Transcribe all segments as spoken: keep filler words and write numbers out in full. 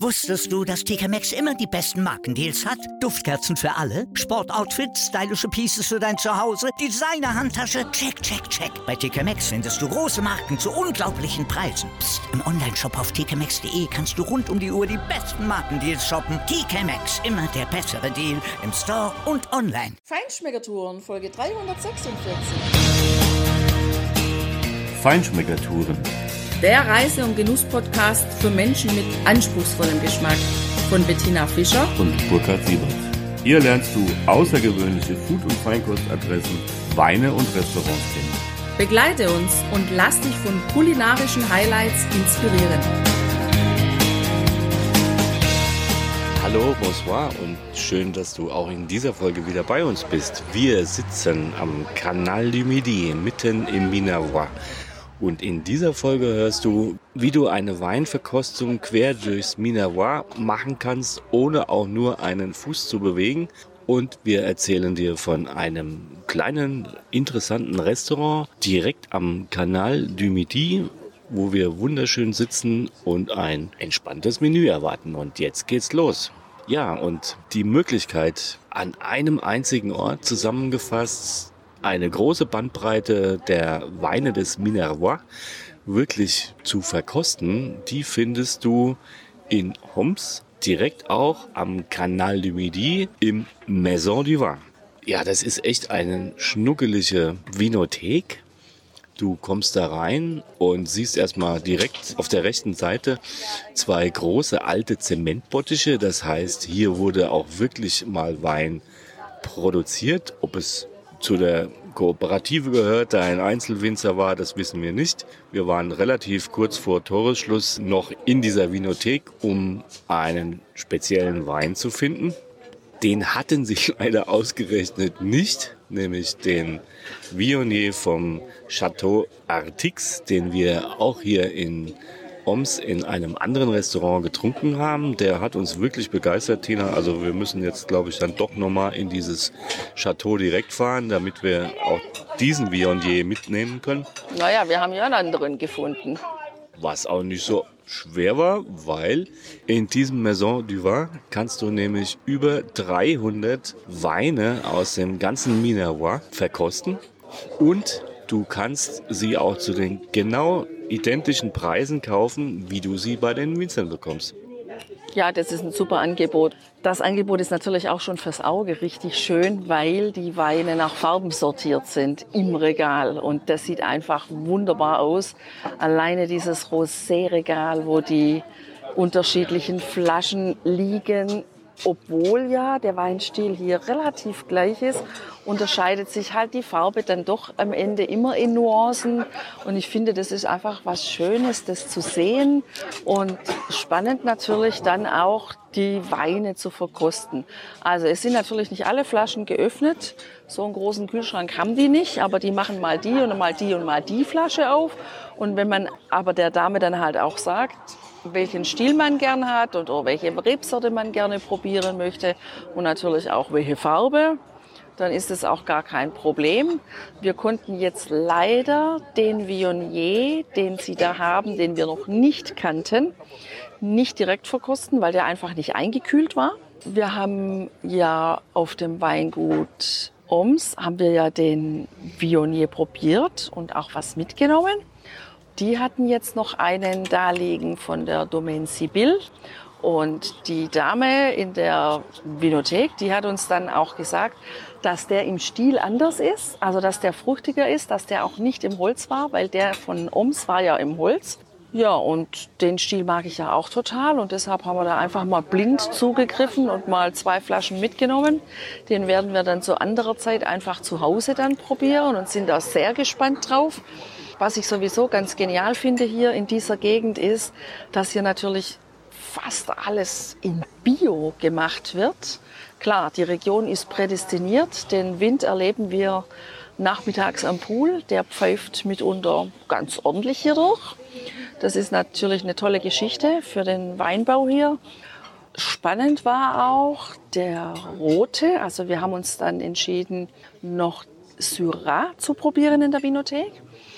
Wusstest du, dass T K Maxx immer die besten Markendeals hat? Duftkerzen für alle, Sportoutfits, stylische Pieces für dein Zuhause, Designer-Handtasche, check, check, check. Bei T K Maxx findest du große Marken zu unglaublichen Preisen. Psst. Im Onlineshop auf t k maxx punkt d e kannst du rund um die Uhr die besten Markendeals shoppen. T K Maxx, immer der bessere Deal im Store und online. Feinschmeckertouren, Folge dreihundertsechsundvierzig. Feinschmeckertouren. Der Reise- und Genuss-Podcast für Menschen mit anspruchsvollem Geschmack von Bettina Fischer und Burkhard Siebert. Hier lernst du außergewöhnliche Food- und Feinkostadressen, Weine und Restaurants kennen. Begleite uns und lass dich von kulinarischen Highlights inspirieren. Hallo, bonsoir und schön, dass du auch in dieser Folge wieder bei uns bist. Wir sitzen am Canal du Midi, mitten im Minervois. Und in dieser Folge hörst du, wie du eine Weinverkostung quer durchs Minervois machen kannst, ohne auch nur einen Fuß zu bewegen. Und wir erzählen dir von einem kleinen, interessanten Restaurant direkt am Canal du Midi, wo wir wunderschön sitzen und ein entspanntes Menü erwarten. Und jetzt geht's los. Ja, und die Möglichkeit, an einem einzigen Ort zusammengefasst, eine große Bandbreite der Weine des Minervois wirklich zu verkosten, die findest du in Homs, direkt auch am Canal du Midi im Maison du Vin. Ja, das ist echt eine schnuckelige Vinothek. Du kommst da rein und siehst erstmal direkt auf der rechten Seite zwei große alte Zementbottiche. Das heißt, hier wurde auch wirklich mal Wein produziert. Ob es zu der Kooperative gehört, da ein Einzelwinzer war, das wissen wir nicht. Wir waren relativ kurz vor Toresschluss noch in dieser Vinothek, um einen speziellen Wein zu finden. Den hatten sie leider ausgerechnet nicht, nämlich den Viognier vom Château Artix, den wir auch hier in Homs in einem anderen Restaurant getrunken haben. Der hat uns wirklich begeistert, Tina. Also wir müssen jetzt, glaube ich, dann doch nochmal in dieses Chateau direkt fahren, damit wir auch diesen Viognier mitnehmen können. Naja, wir haben ja einen anderen gefunden. Was auch nicht so schwer war, weil in diesem Maison du Vin kannst du nämlich über dreihundert Weine aus dem ganzen Minervois verkosten und du kannst sie auch zu den genau identischen Preisen kaufen, wie du sie bei den Winzern bekommst. Ja, das ist ein super Angebot. Das Angebot ist natürlich auch schon fürs Auge richtig schön, weil die Weine nach Farben sortiert sind im Regal. Und das sieht einfach wunderbar aus. Alleine dieses Rosé-Regal, wo die unterschiedlichen Flaschen liegen, obwohl ja der Weinstil hier relativ gleich ist, unterscheidet sich halt die Farbe dann doch am Ende immer in Nuancen. Und ich finde, das ist einfach was Schönes, das zu sehen. Und spannend natürlich dann auch, die Weine zu verkosten. Also es sind natürlich nicht alle Flaschen geöffnet. So einen großen Kühlschrank haben die nicht, aber die machen mal die und mal die und mal die Flasche auf. Und wenn man aber der Dame dann halt auch sagt, welchen Stil man gern hat und oder welche Rebsorte man gerne probieren möchte und natürlich auch welche Farbe, dann ist es auch gar kein Problem. Wir konnten jetzt leider den Viognier, den Sie da haben, den wir noch nicht kannten, nicht direkt verkosten, weil der einfach nicht eingekühlt war. Wir haben ja auf dem Weingut Homs, haben wir ja den Viognier probiert und auch was mitgenommen. Die hatten jetzt noch einen da liegen von der Domaine Sibylle. Und die Dame in der Vinothek, die hat uns dann auch gesagt, dass der im Stil anders ist, also dass der fruchtiger ist, dass der auch nicht im Holz war, weil der von Homs war ja im Holz. Ja, und den Stil mag ich ja auch total und deshalb haben wir da einfach mal blind zugegriffen und mal zwei Flaschen mitgenommen. Den werden wir dann zu anderer Zeit einfach zu Hause dann probieren und sind da sehr gespannt drauf. Was ich sowieso ganz genial finde hier in dieser Gegend ist, dass hier natürlich fast alles in Bio gemacht wird. Klar, die Region ist prädestiniert. Den Wind erleben wir nachmittags am Pool. Der pfeift mitunter ganz ordentlich hier durch. Das ist natürlich eine tolle Geschichte für den Weinbau hier. Spannend war auch der rote. Also wir haben uns dann entschieden, noch Syrah zu probieren in der Vinothek.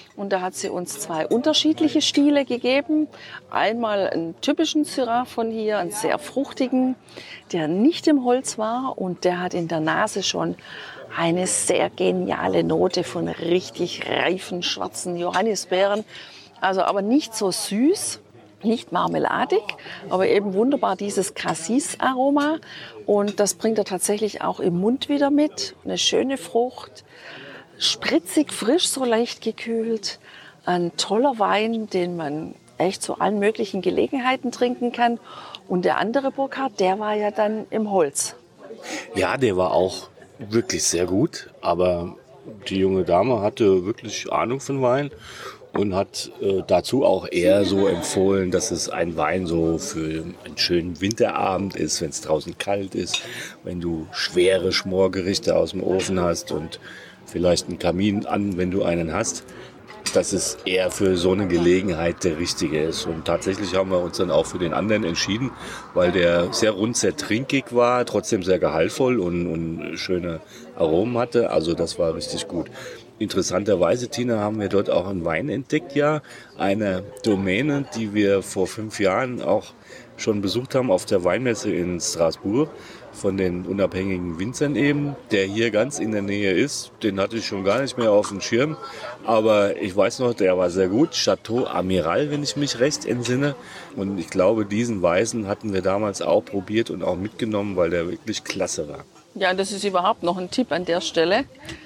Und da hat sie uns zwei unterschiedliche Stile gegeben. Einmal einen typischen Syrah von hier, einen sehr fruchtigen, der nicht im Holz war. Und der hat in der Nase schon eine sehr geniale Note von richtig reifen schwarzen Johannisbeeren. Also aber nicht so süß, nicht marmeladig, aber eben wunderbar dieses Cassis-Aroma. Und das bringt er tatsächlich auch im Mund wieder mit. Eine schöne Frucht, spritzig, frisch, so leicht gekühlt. Ein toller Wein, den man echt zu allen möglichen Gelegenheiten trinken kann. Und der andere Burkhardt, der war ja dann im Holz. Ja, der war auch wirklich sehr gut, aber die junge Dame hatte wirklich Ahnung von Wein und hat äh, dazu auch eher so empfohlen, dass es ein Wein so für einen schönen Winterabend ist, wenn es draußen kalt ist, wenn du schwere Schmorgerichte aus dem Ofen hast und vielleicht einen Kamin an, wenn du einen hast, dass es eher für so eine Gelegenheit der richtige ist. Und tatsächlich haben wir uns dann auch für den anderen entschieden, weil der sehr rund, sehr trinkig war, trotzdem sehr gehaltvoll und, und schöne Aromen hatte. Also das war richtig gut. Interessanterweise, Tina, haben wir dort auch einen Wein entdeckt, ja, eine Domäne, die wir vor fünf Jahren auch schon besucht haben auf der Weinmesse in Straßburg von den unabhängigen Winzern eben, der hier ganz in der Nähe ist. Den hatte ich schon gar nicht mehr auf dem Schirm, aber ich weiß noch, der war sehr gut. Chateau Amiral, wenn ich mich recht entsinne. Und ich glaube, diesen Weißen hatten wir damals auch probiert und auch mitgenommen, weil der wirklich klasse war. Ja, das ist überhaupt noch ein Tipp an der Stelle.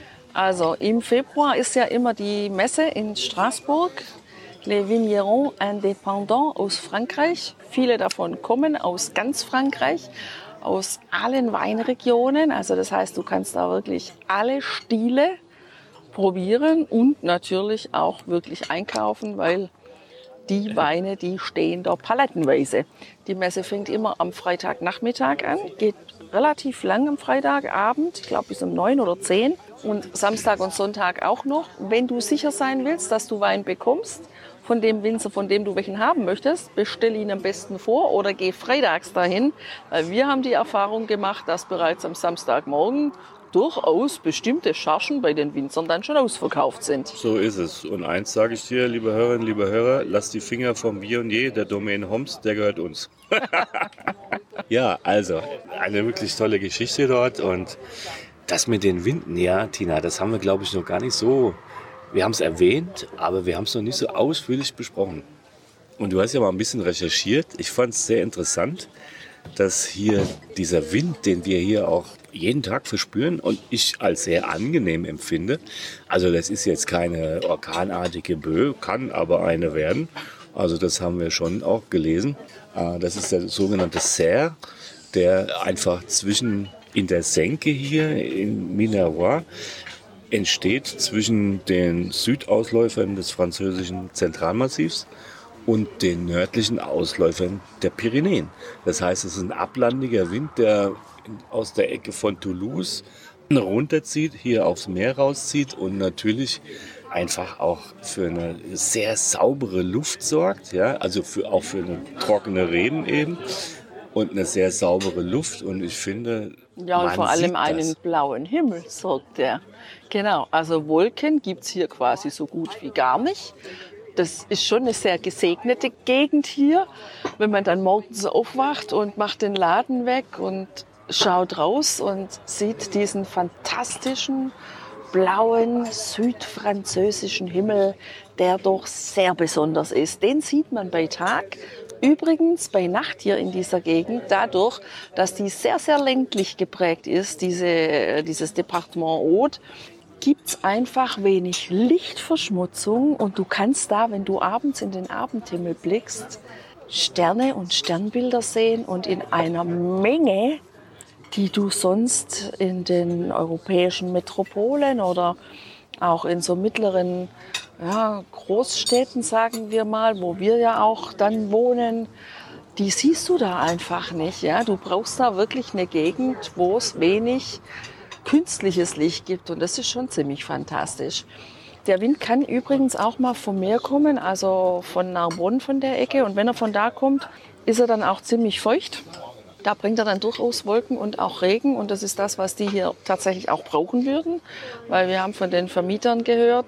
Also im Februar ist ja immer die Messe in Straßburg, Les Vignerons Indépendants aus Frankreich. Viele davon kommen aus ganz Frankreich, aus allen Weinregionen. Also das heißt, du kannst da wirklich alle Stile probieren und natürlich auch wirklich einkaufen, weil die Weine, die stehen da palettenweise. Die Messe fängt immer am Freitagnachmittag an, geht relativ lang am Freitagabend, ich glaube bis um neun oder zehn. Und Samstag und Sonntag auch noch. Wenn du sicher sein willst, dass du Wein bekommst von dem Winzer, von dem du welchen haben möchtest, bestell ihn am besten vor oder geh freitags dahin. Weil wir haben die Erfahrung gemacht, dass bereits am Samstagmorgen durchaus bestimmte Chargen bei den Winzern dann schon ausverkauft sind. So ist es. Und eins sage ich dir, liebe Hörerinnen, liebe Hörer, lass die Finger vom Viognier, der Domaine Homs, der gehört uns. Ja, also eine wirklich tolle Geschichte dort. Und das mit den Winden, ja, Tina, das haben wir, glaube ich, noch gar nicht so. Wir haben es erwähnt, aber wir haben es noch nicht so ausführlich besprochen. Und du hast ja mal ein bisschen recherchiert. Ich fand es sehr interessant, dass hier dieser Wind, den wir hier auch jeden Tag verspüren und ich als sehr angenehm empfinde. Also das ist jetzt keine orkanartige Böe, kann aber eine werden. Also das haben wir schon auch gelesen. Das ist der sogenannte Serre, der einfach zwischen in der Senke hier in Minervois entsteht zwischen den Südausläufern des französischen Zentralmassivs und den nördlichen Ausläufern der Pyrenäen. Das heißt, es ist ein ablandiger Wind, der aus der Ecke von Toulouse runterzieht, hier aufs Meer rauszieht und natürlich einfach auch für eine sehr saubere Luft sorgt, ja, also für, auch für eine trockene Reben eben und eine sehr saubere Luft. Und ich finde, ja, und vor allem einen blauen Himmel sorgt der. Genau, also Wolken gibt es hier quasi so gut wie gar nicht. Das ist schon eine sehr gesegnete Gegend hier, wenn man dann morgens aufwacht und macht den Laden weg und schaut raus und sieht diesen fantastischen, blauen, südfranzösischen Himmel, der doch sehr besonders ist. Den sieht man bei Tag. Übrigens bei Nacht hier in dieser Gegend, dadurch, dass die sehr, sehr ländlich geprägt ist, diese, dieses Departement Aude, gibt es einfach wenig Lichtverschmutzung und du kannst da, wenn du abends in den Abendhimmel blickst, Sterne und Sternbilder sehen und in einer Menge, die du sonst in den europäischen Metropolen oder auch in so mittleren ja, Großstädten, sagen wir mal, wo wir ja auch dann wohnen, die siehst du da einfach nicht. Ja? Du brauchst da wirklich eine Gegend, wo es wenig künstliches Licht gibt und das ist schon ziemlich fantastisch. Der Wind kann übrigens auch mal vom Meer kommen, also von Narbonne von der Ecke, und wenn er von da kommt, ist er dann auch ziemlich feucht. Da bringt er dann durchaus Wolken und auch Regen und das ist das, was die hier tatsächlich auch brauchen würden, weil wir haben von den Vermietern gehört,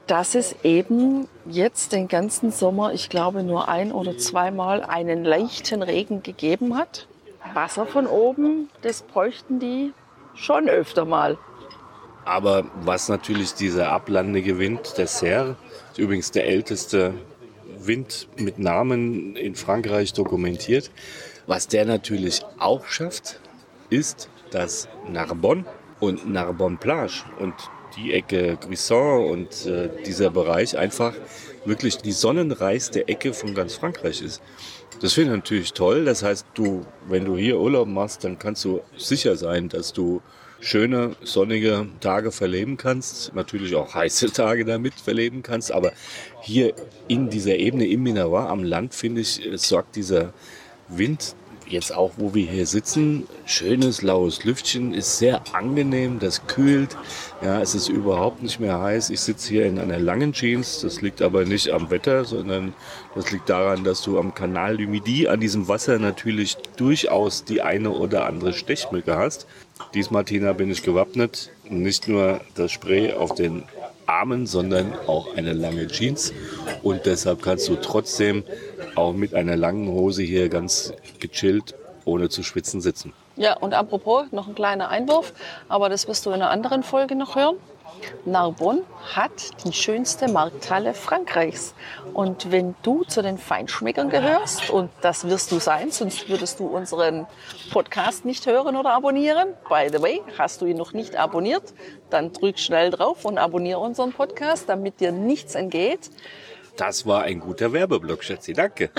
dass es eben jetzt den ganzen Sommer, ich glaube nur ein oder zweimal, einen leichten Regen gegeben hat. Wasser von oben, das bräuchten die schon öfter mal. Aber was natürlich dieser ablandige Wind, der Serre, ist übrigens der älteste Wind mit Namen in Frankreich dokumentiert. Was der natürlich auch schafft, ist, dass Narbonne und Narbonne Plage und die Ecke Gruissan und äh, dieser Bereich einfach wirklich die sonnenreichste Ecke von ganz Frankreich ist. Das finde ich natürlich toll. Das heißt, du, wenn du hier Urlaub machst, dann kannst du sicher sein, dass du schöne, sonnige Tage verleben kannst. Natürlich auch heiße Tage damit verleben kannst. Aber hier in dieser Ebene im Minervois am Land, finde ich, sorgt dieser Wind, jetzt auch, wo wir hier sitzen, schönes, laues Lüftchen, ist sehr angenehm, das kühlt. Ja, es ist überhaupt nicht mehr heiß. Ich sitze hier in einer langen Jeans. Das liegt aber nicht am Wetter, sondern das liegt daran, dass du am Canal du Midi an diesem Wasser natürlich durchaus die eine oder andere Stechmücke hast. Diesmal, Tina, bin ich gewappnet. Nicht nur das Spray auf den Armen, sondern auch eine lange Jeans. Und deshalb kannst du trotzdem auch mit einer langen Hose hier ganz gechillt, ohne zu schwitzen, sitzen. Ja, und apropos, noch ein kleiner Einwurf, aber das wirst du in einer anderen Folge noch hören. Narbonne hat die schönste Markthalle Frankreichs. Und wenn du zu den Feinschmeckern gehörst, und das wirst du sein, sonst würdest du unseren Podcast nicht hören oder abonnieren. By the way, hast du ihn noch nicht abonniert, dann drück schnell drauf und abonniere unseren Podcast, damit dir nichts entgeht. Das war ein guter Werbeblock, Schätzi, danke.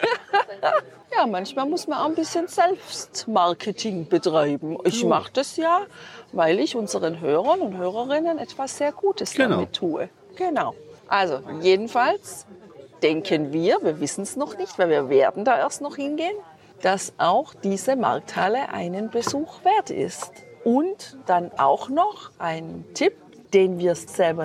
Ja, manchmal muss man auch ein bisschen Selbstmarketing betreiben. Ich mache das ja, weil ich unseren Hörern und Hörerinnen etwas sehr Gutes Genau. damit tue. Genau. Also jedenfalls denken wir, wir wissen es noch nicht, weil wir werden da erst noch hingehen, dass auch diese Markthalle einen Besuch wert ist. Und dann auch noch ein Tipp, den wir selber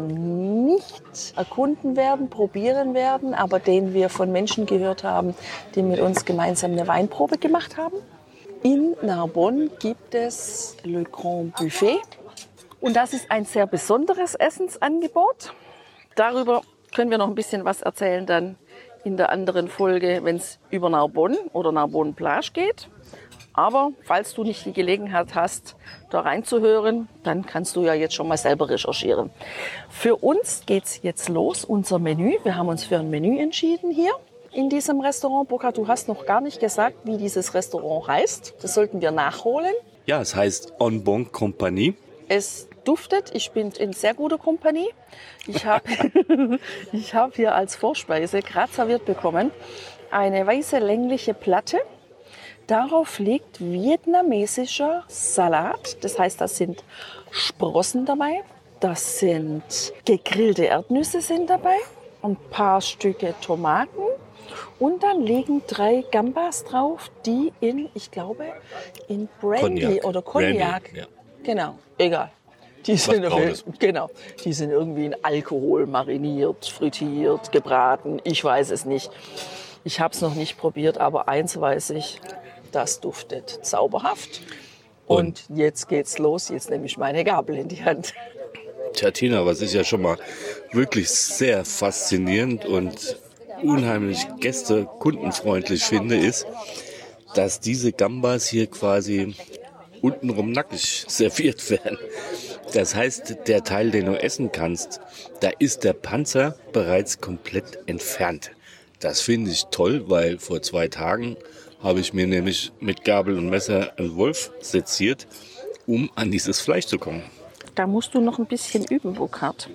nicht erkunden werden, probieren werden, aber den wir von Menschen gehört haben, die mit uns gemeinsam eine Weinprobe gemacht haben. In Narbonne gibt es Le Grand Buffet und das ist ein sehr besonderes Essensangebot. Darüber können wir noch ein bisschen was erzählen dann in der anderen Folge, wenn es über Narbonne oder Narbonne Plage geht. Aber falls du nicht die Gelegenheit hast, da reinzuhören, dann kannst du ja jetzt schon mal selber recherchieren. Für uns geht's jetzt los, unser Menü. Wir haben uns für ein Menü entschieden hier in diesem Restaurant. Burkhard, du hast noch gar nicht gesagt, wie dieses Restaurant heißt. Das sollten wir nachholen. Ja, es heißt En Bonne Compagnie. Es duftet. Ich bin in sehr guter Kompanie. Ich habe ich hab hier als Vorspeise gerade serviert bekommen eine weiße längliche Platte. Darauf liegt vietnamesischer Salat. Das heißt, da sind Sprossen dabei. Das sind gegrillte Erdnüsse sind dabei. Ein paar Stücke Tomaten. Und dann liegen drei Gambas drauf, die in, ich glaube, in Brandy Cognac. oder Cognac. Brandy, ja. Genau, egal. Die sind, Braunes. genau, die sind irgendwie in Alkohol mariniert, frittiert, gebraten. Ich weiß es nicht. Ich habe es noch nicht probiert, aber eins weiß ich, das duftet zauberhaft. Und, Und jetzt geht's los. Jetzt nehme ich meine Gabel in die Hand. Tja, Tina, was ich ja schon mal wirklich sehr faszinierend und unheimlich gäste-, kundenfreundlich finde, ist, dass diese Gambas hier quasi untenrum nackig serviert werden. Das heißt, der Teil, den du essen kannst, da ist der Panzer bereits komplett entfernt. Das finde ich toll, weil vor zwei Tagen habe ich mir nämlich mit Gabel und Messer einen Wolf seziert, um an dieses Fleisch zu kommen. Da musst du noch ein bisschen üben, Burkhard.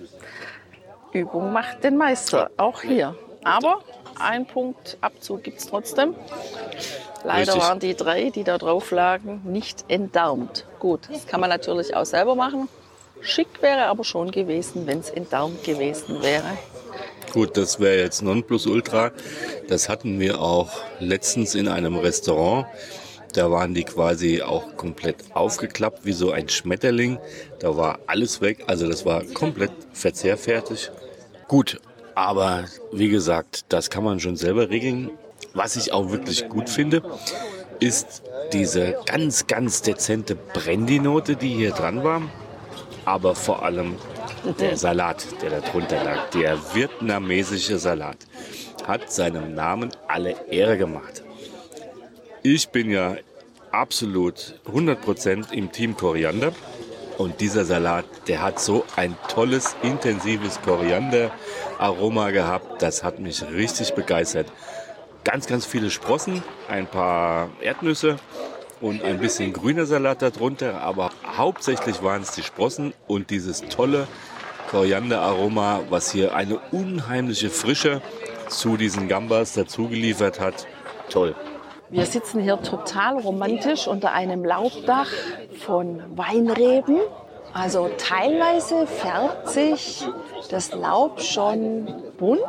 Übung macht den Meister, auch hier. Aber ein Punkt Abzug gibt es trotzdem. Leider Richtig. waren die drei, die da drauf lagen, nicht entdarmt. Gut, das kann man natürlich auch selber machen. Schick wäre aber schon gewesen, wenn es entdarmt gewesen wäre. Gut, das wäre jetzt Nonplusultra. Das hatten wir auch letztens in einem Restaurant. Da waren die quasi auch komplett aufgeklappt, wie so ein Schmetterling. Da war alles weg, also das war komplett verzehrfertig. Gut, aber wie gesagt, das kann man schon selber regeln. Was ich auch wirklich gut finde, ist diese ganz, ganz dezente Brandy-Note, die hier dran war. Aber vor allem der Salat, der da drunter lag, der vietnamesische Salat, hat seinem Namen alle Ehre gemacht. Ich bin ja absolut hundert Prozent im Team Koriander. Und dieser Salat, der hat so ein tolles, intensives Koriander-Aroma gehabt. Das hat mich richtig begeistert. Ganz, ganz viele Sprossen, ein paar Erdnüsse und ein bisschen grüner Salat darunter. Aber hauptsächlich waren es die Sprossen und dieses tolle Koriander-Aroma, was hier eine unheimliche Frische zu diesen Gambas dazugeliefert hat. Toll. Wir sitzen hier total romantisch unter einem Laubdach von Weinreben. Also teilweise färbt sich das Laub schon bunt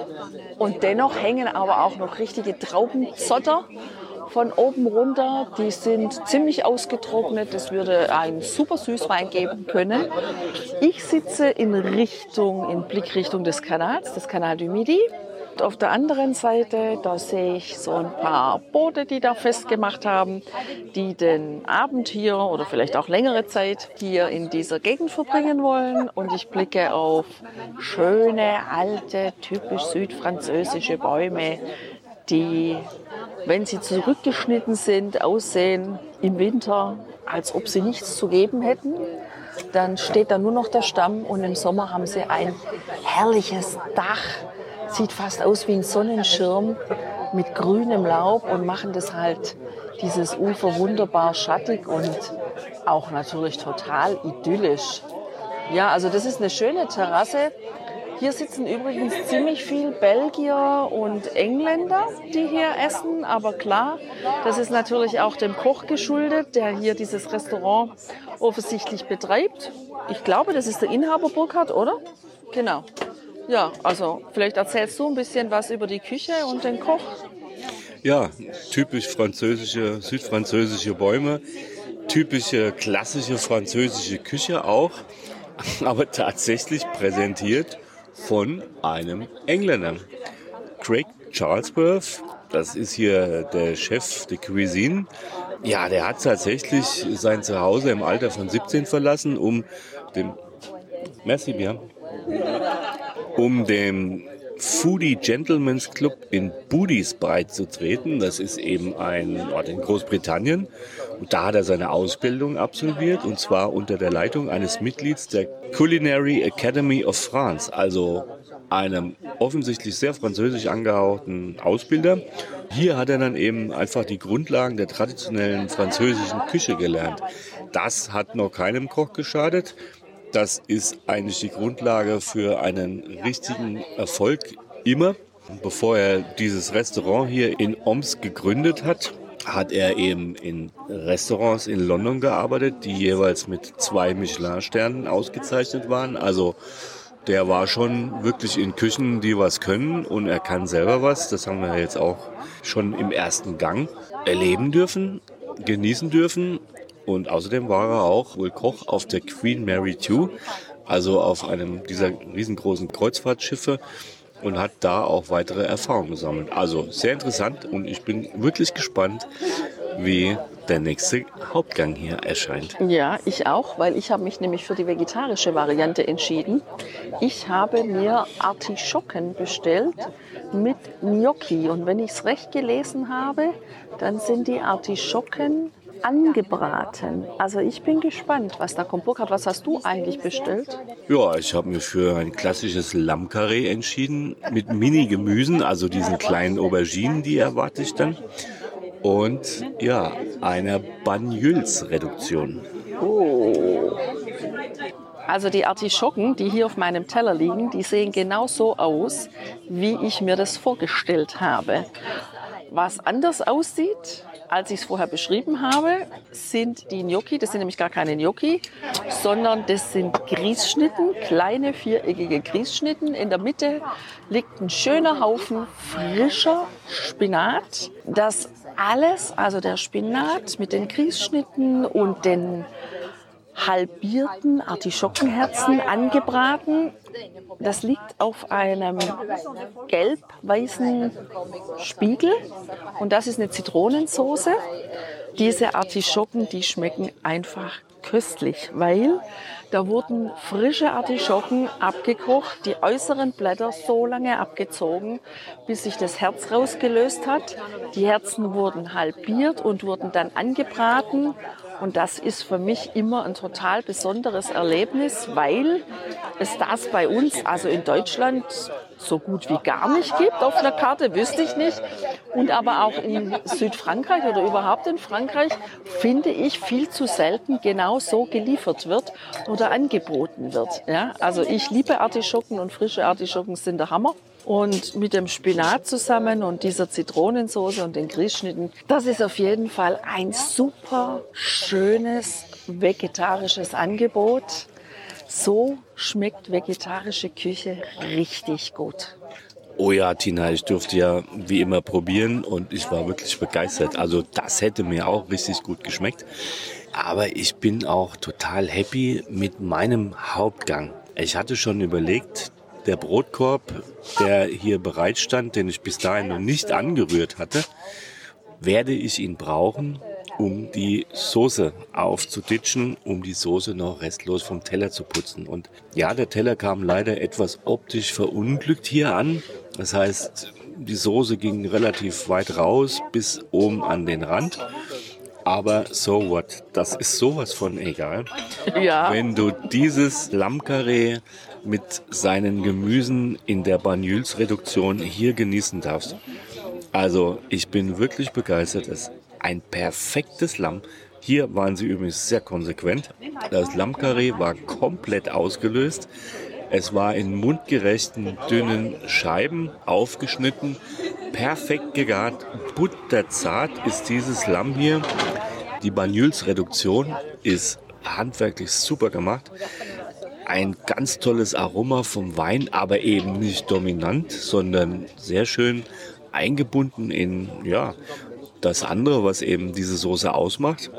und dennoch hängen aber auch noch richtige Traubenzotter von oben runter. Die sind ziemlich ausgetrocknet. Das würde einen super Süßwein geben können. Ich sitze in Richtung, in Blickrichtung des Kanals, des Canal du Midi. Auf der anderen Seite, da sehe ich so ein paar Boote, die da festgemacht haben, die den Abend hier oder vielleicht auch längere Zeit hier in dieser Gegend verbringen wollen. Und ich blicke auf schöne, alte, typisch südfranzösische Bäume, die, wenn sie zurückgeschnitten sind, aussehen im Winter, als ob sie nichts zu geben hätten. Dann steht da nur noch der Stamm und im Sommer haben sie ein herrliches Dach. Sieht fast aus wie ein Sonnenschirm mit grünem Laub und machen das halt, dieses Ufer wunderbar schattig und auch natürlich total idyllisch. Ja, also das ist eine schöne Terrasse. Hier sitzen übrigens ziemlich viel Belgier und Engländer, die hier essen. Aber klar, das ist natürlich auch dem Koch geschuldet, der hier dieses Restaurant offensichtlich betreibt. Ich glaube, das ist der Inhaber Burkhard, oder? Genau. Ja, also vielleicht erzählst du ein bisschen was über die Küche und den Koch. Ja, typisch französische, südfranzösische Bäume, typische klassische französische Küche auch, aber tatsächlich präsentiert von einem Engländer. Craig Charlesworth, das ist hier der Chef de Cuisine. Ja, der hat tatsächlich sein Zuhause im Alter von siebzehn verlassen, um dem Merci bien. um dem Foodie Gentlemen's Club in Booties beizutreten. Das ist eben ein Ort in Großbritannien. Und da hat er seine Ausbildung absolviert, und zwar unter der Leitung eines Mitglieds der Culinary Academy of France, also einem offensichtlich sehr französisch angehauchten Ausbilder. Hier hat er dann eben einfach die Grundlagen der traditionellen französischen Küche gelernt. Das hat noch keinem Koch geschadet. Das ist eigentlich die Grundlage für einen richtigen Erfolg immer. Bevor er dieses Restaurant hier in Omsk gegründet hat, hat er eben in Restaurants in London gearbeitet, die jeweils mit zwei Michelin-Sternen ausgezeichnet waren. Also der war schon wirklich in Küchen, die was können, und er kann selber was. Das haben wir jetzt auch schon im ersten Gang erleben dürfen, genießen dürfen. Und außerdem war er auch wohl Koch auf der Queen Mary zwei, also auf einem dieser riesengroßen Kreuzfahrtschiffe, und hat da auch weitere Erfahrungen gesammelt. Also sehr interessant, und ich bin wirklich gespannt, wie der nächste Hauptgang hier erscheint. Ja, ich auch, weil ich habe mich nämlich für die vegetarische Variante entschieden. Ich habe mir Artischocken bestellt mit Gnocchi, und wenn ich es recht gelesen habe, dann sind die Artischocken angebraten. Also ich bin gespannt, was da kommt. Burkhard, was hast du eigentlich bestellt? Ja, ich habe mich für ein klassisches Lammkarree entschieden mit Mini-Gemüsen, also diesen kleinen Auberginen, die erwarte ich dann. Und ja, einer Banyuls-Reduktion. Oh. Also die Artischocken, die hier auf meinem Teller liegen, die sehen genau so aus, wie ich mir das vorgestellt habe. Was anders aussieht, als ich es vorher beschrieben habe, sind die Gnocchi. Das sind nämlich gar keine Gnocchi, sondern das sind Grießschnitten, kleine viereckige Grießschnitten. In der Mitte liegt ein schöner Haufen frischer Spinat. Das alles, also der Spinat mit den Grießschnitten und den halbierten Artischockenherzen angebraten. Das liegt auf einem gelb-weißen Spiegel, und das ist eine Zitronensauce. Diese Artischocken, die schmecken einfach köstlich, weil da wurden frische Artischocken abgekocht, die äußeren Blätter so lange abgezogen, bis sich das Herz rausgelöst hat. Die Herzen wurden halbiert und wurden dann angebraten. Und das ist für mich immer ein total besonderes Erlebnis, weil es das bei uns, also in Deutschland, so gut wie gar nicht gibt. Auf einer Karte wüsste ich nicht. Und aber auch in Südfrankreich oder überhaupt in Frankreich finde ich viel zu selten genau so geliefert wird oder angeboten wird. Ja, also ich liebe Artischocken und frische Artischocken sind der Hammer. Und mit dem Spinat zusammen und dieser Zitronensauce und den Grießschnitten, das ist auf jeden Fall ein super schönes vegetarisches Angebot. So schmeckt vegetarische Küche richtig gut. Oh ja, Tina, ich durfte ja wie immer probieren und ich war wirklich begeistert. Also das hätte mir auch richtig gut geschmeckt. Aber ich bin auch total happy mit meinem Hauptgang. Ich hatte schon überlegt, der Brotkorb, der hier bereit stand, den ich bis dahin noch nicht angerührt hatte, werde ich ihn brauchen, um die Soße aufzuditschen, um die Soße noch restlos vom Teller zu putzen. Und ja, der Teller kam leider etwas optisch verunglückt hier an. Das heißt, die Soße ging relativ weit raus, bis oben an den Rand. Aber so what, das ist sowas von egal. Ja. Wenn du dieses Lammkarree mit seinen Gemüsen in der Banyuls-Reduktion hier genießen darfst. Also ich bin wirklich begeistert. Es ist ein perfektes Lamm. Hier waren sie übrigens sehr konsequent. Das Lammkarree war komplett ausgelöst. Es war in mundgerechten, dünnen Scheiben aufgeschnitten, perfekt gegart, butterzart ist dieses Lamm hier. Die Banyuls-Reduktion ist handwerklich super gemacht. Ein ganz tolles Aroma vom Wein, aber eben nicht dominant, sondern sehr schön eingebunden in ja, das andere, was eben diese Soße ausmacht.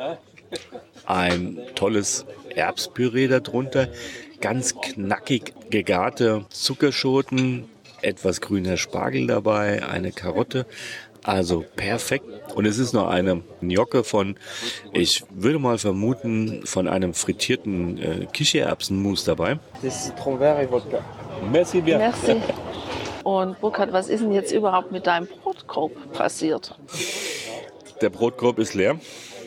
Ein tolles Erbspüree darunter, ganz knackig gegarte Zuckerschoten, etwas grüner Spargel dabei, eine Karotte. Also perfekt. Und es ist noch eine Gnocche von, ich würde mal vermuten, von einem frittierten äh, Kichererbsenmus dabei. Des Citron vert et Vodka. Merci bien. Merci. Und Burkhard, was ist denn jetzt überhaupt mit deinem Brotkorb passiert? Der Brotkorb ist leer.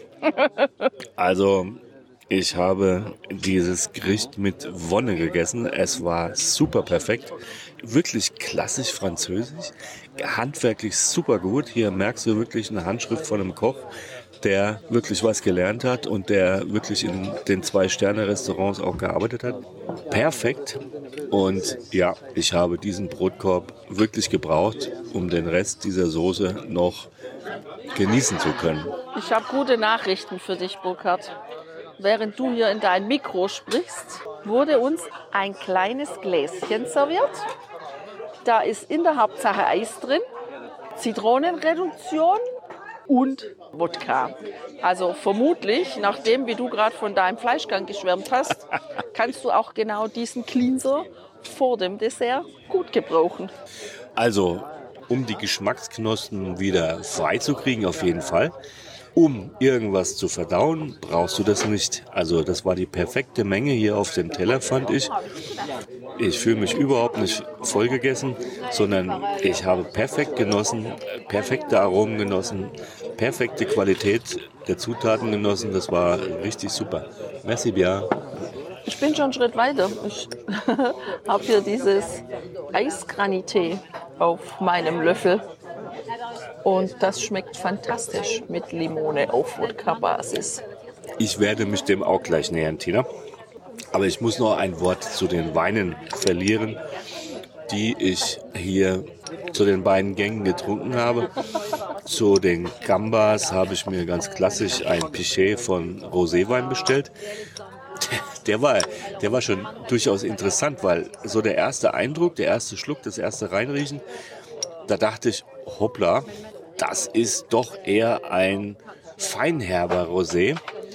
Also ich habe dieses Gericht mit Wonne gegessen. Es war super perfekt. Wirklich klassisch französisch. Handwerklich super gut. Hier merkst du wirklich eine Handschrift von einem Koch, der wirklich was gelernt hat und der wirklich in den Zwei-Sterne-Restaurants auch gearbeitet hat. Perfekt. Und ja, ich habe diesen Brotkorb wirklich gebraucht, um den Rest dieser Soße noch genießen zu können. Ich habe gute Nachrichten für dich, Burkhard. Während du hier in dein Mikro sprichst, wurde uns ein kleines Gläschen serviert. Da ist in der Hauptsache Eis drin, Zitronenreduktion und Wodka. Also vermutlich, nachdem wie du gerade von deinem Fleischgang geschwärmt hast, kannst du auch genau diesen Cleanser vor dem Dessert gut gebrauchen. Also, um die Geschmacksknospen wieder freizukriegen, auf jeden Fall. Um irgendwas zu verdauen, brauchst du das nicht. Also das war die perfekte Menge hier auf dem Teller, fand ich. Ich fühle mich überhaupt nicht vollgegessen, sondern ich habe perfekt genossen, perfekte Aromen genossen, perfekte Qualität der Zutaten genossen. Das war richtig super. Merci bien. Ich bin schon einen Schritt weiter. Ich habe hier dieses Eisgranité auf meinem Löffel. Und das schmeckt fantastisch mit Limone auf Wodka-Basis. Ich werde mich dem auch gleich nähern, Tina. Aber ich muss noch ein Wort zu den Weinen verlieren, die ich hier zu den beiden Gängen getrunken habe. Zu den Gambas habe ich mir ganz klassisch ein Pichet von Roséwein bestellt. Der war, der war schon durchaus interessant, weil so der erste Eindruck, der erste Schluck, das erste Reinriechen, da dachte ich, hoppla, das ist doch eher ein feinherber Rosé.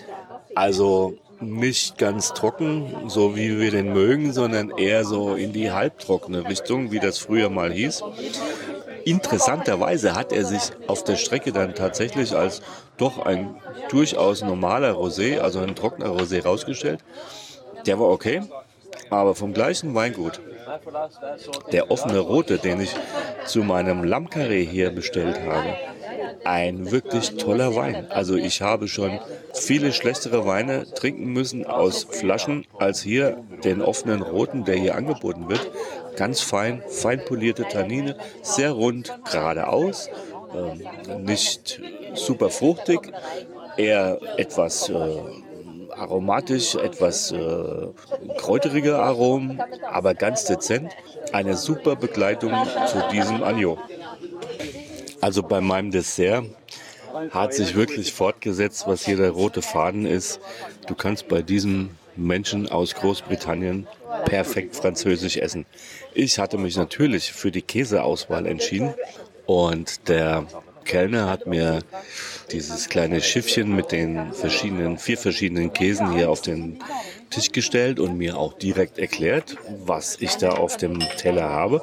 Also nicht ganz trocken, so wie wir den mögen, sondern eher so in die halbtrockene Richtung, wie das früher mal hieß. interessanterweise hat er sich auf der Strecke dann tatsächlich als doch ein durchaus normaler Rosé, also ein trockener Rosé rausgestellt. Der war okay, aber vom gleichen Weingut. Der offene Rote, den ich zu meinem Lammkarree hier bestellt habe, ein wirklich toller Wein. Also ich habe schon viele schlechtere Weine trinken müssen aus Flaschen als hier den offenen Roten, der hier angeboten wird. Ganz fein, fein polierte Tannine, sehr rund, geradeaus, äh, nicht super fruchtig, eher etwas äh, aromatisch, etwas äh, kräuterige Aromen, aber ganz dezent. Eine super Begleitung zu diesem Agneau. Also bei meinem Dessert hat sich wirklich fortgesetzt, was hier der rote Faden ist. Du kannst bei diesem Menschen aus Großbritannien perfekt französisch essen. Ich hatte mich natürlich für die Käseauswahl entschieden und der Kellner hat mir dieses kleine Schiffchen mit den verschiedenen, vier verschiedenen Käsen hier auf den Tisch gestellt und mir auch direkt erklärt, was ich da auf dem Teller habe.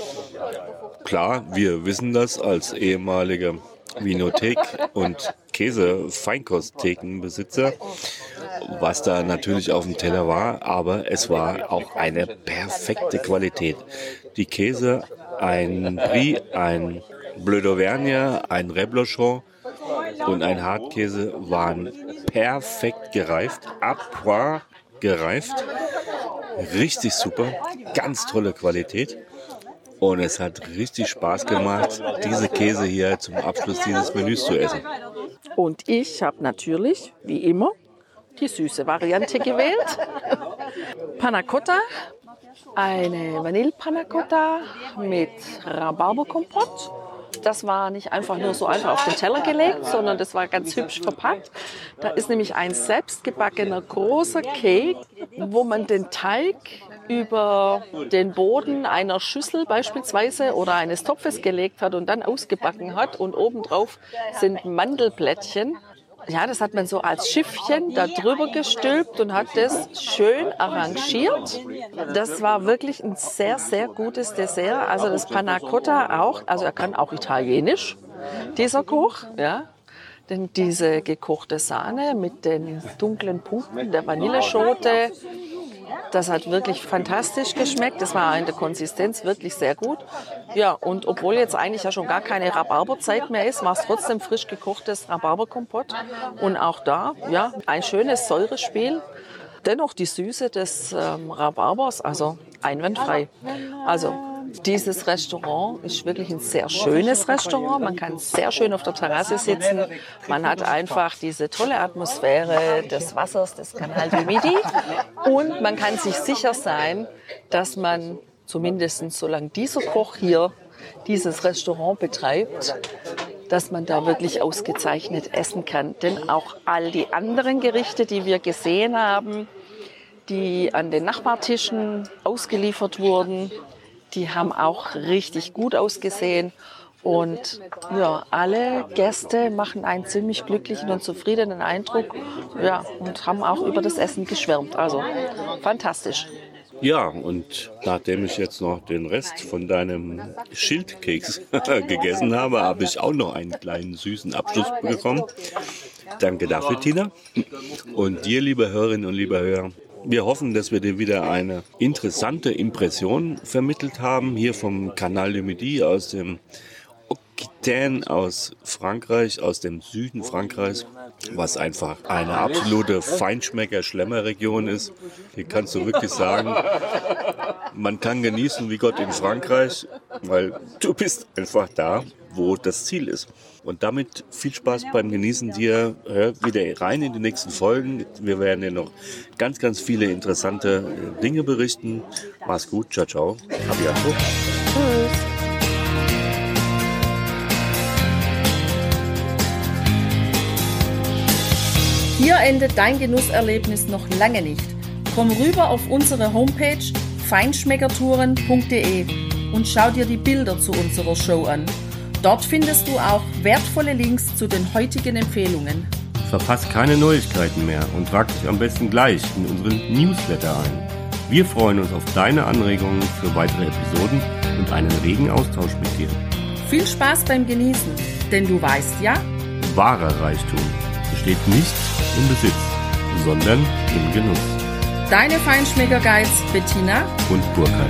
Klar, wir wissen das als ehemalige Vinothek- und Käse-Feinkostthekenbesitzer, was da natürlich auf dem Teller war, aber es war auch eine perfekte Qualität. Die Käse, ein Brie, ein Bleu d'Auvergne, ein Reblochon und ein Hartkäse waren perfekt gereift, à point gereift, richtig super, ganz tolle Qualität. Und es hat richtig Spaß gemacht, diese Käse hier zum Abschluss dieses Menüs zu essen. Und ich habe natürlich, wie immer, die süße Variante gewählt. Panna Cotta, eine Vanille-Panna Cotta mit Rhabarberkompott. Das war nicht einfach nur so einfach auf den Teller gelegt, sondern das war ganz hübsch verpackt. Da ist nämlich ein selbstgebackener großer Cake, wo man den Teig über den Boden einer Schüssel beispielsweise oder eines Topfes gelegt hat und dann ausgebacken hat. Und obendrauf sind Mandelblättchen. Ja, das hat man so als Schiffchen da drüber gestülpt und hat das schön arrangiert. Das war wirklich ein sehr, sehr gutes Dessert. Also das Panna Cotta auch, also er kann auch Italienisch, dieser Koch, ja. Denn diese gekochte Sahne mit den dunklen Punkten der Vanilleschote, das hat wirklich fantastisch geschmeckt. Das war in der Konsistenz wirklich sehr gut. Ja, und obwohl jetzt eigentlich ja schon gar keine Rhabarberzeit mehr ist, war es trotzdem frisch gekochtes Rhabarberkompott. Und auch da, ja, ein schönes Säurespiel. Dennoch die Süße des ähm, Rhabarbers, also einwandfrei. Also dieses Restaurant ist wirklich ein sehr schönes Restaurant. Man kann sehr schön auf der Terrasse sitzen. Man hat einfach diese tolle Atmosphäre des Wassers des Canal du Midi. Und man kann sich sicher sein, dass man zumindest solange dieser Koch hier dieses Restaurant betreibt, dass man da wirklich ausgezeichnet essen kann. Denn auch all die anderen Gerichte, die wir gesehen haben, die an den Nachbartischen ausgeliefert wurden, die haben auch richtig gut ausgesehen. Und ja, alle Gäste machen einen ziemlich glücklichen und zufriedenen Eindruck, ja, und haben auch über das Essen geschwärmt. Also fantastisch. Ja, und nachdem ich jetzt noch den Rest von deinem Schildkeks gegessen habe, habe ich auch noch einen kleinen süßen Abschluss bekommen. Danke dafür, Tina. Und dir, liebe Hörerinnen und liebe Hörer, wir hoffen, dass wir dir wieder eine interessante Impression vermittelt haben, hier vom Canal du Midi aus dem Aquitaine, aus Frankreich, aus dem Süden Frankreichs, was einfach eine absolute Feinschmecker-Schlemmer-Region ist. Hier kannst du wirklich sagen, man kann genießen wie Gott in Frankreich, weil du bist einfach da, wo das Ziel ist. Und damit viel Spaß beim Genießen dir. Hör wieder rein in die nächsten Folgen. Wir werden dir noch ganz, ganz viele interessante Dinge berichten. Mach's gut. Ciao, ciao. A bientôt. Tschüss. Hier endet dein Genusserlebnis noch lange nicht. Komm rüber auf unsere Homepage feinschmeckertouren punkt de und schau dir die Bilder zu unserer Show an. Dort findest du auch wertvolle Links zu den heutigen Empfehlungen. Verpasst keine Neuigkeiten mehr und trag dich am besten gleich in unseren Newsletter ein. Wir freuen uns auf deine Anregungen für weitere Episoden und einen regen Austausch mit dir. Viel Spaß beim Genießen, denn du weißt ja, wahrer Reichtum besteht nicht im Besitz, sondern im Genuss. Deine Feinschmecker-Guides Bettina und Burkhard.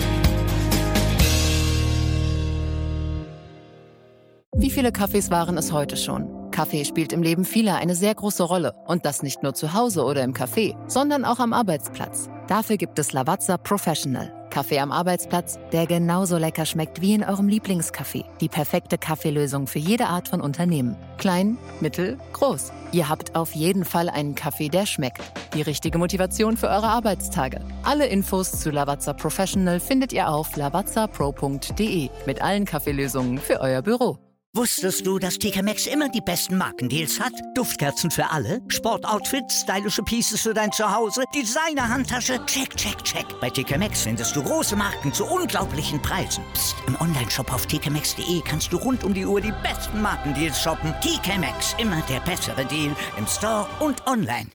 Wie viele Kaffees waren es heute schon? Kaffee spielt im Leben vieler eine sehr große Rolle. Und das nicht nur zu Hause oder im Café, sondern auch am Arbeitsplatz. Dafür gibt es Lavazza Professional. Kaffee am Arbeitsplatz, der genauso lecker schmeckt wie in eurem Lieblingscafé. Die perfekte Kaffeelösung für jede Art von Unternehmen. Klein, mittel, groß. Ihr habt auf jeden Fall einen Kaffee, der schmeckt. Die richtige Motivation für eure Arbeitstage. Alle Infos zu Lavazza Professional findet ihr auf lavazza pro punkt de mit allen Kaffeelösungen für euer Büro. Wusstest du, dass T K Maxx immer die besten Markendeals hat? Duftkerzen für alle, Sportoutfits, stylische Pieces für dein Zuhause, Designer-Handtasche, check, check, check. Bei T K Maxx findest du große Marken zu unglaublichen Preisen. Psst. Im Onlineshop auf t k maxx punkt de kannst du rund um die Uhr die besten Markendeals shoppen. T K Maxx, immer der bessere Deal im Store und online.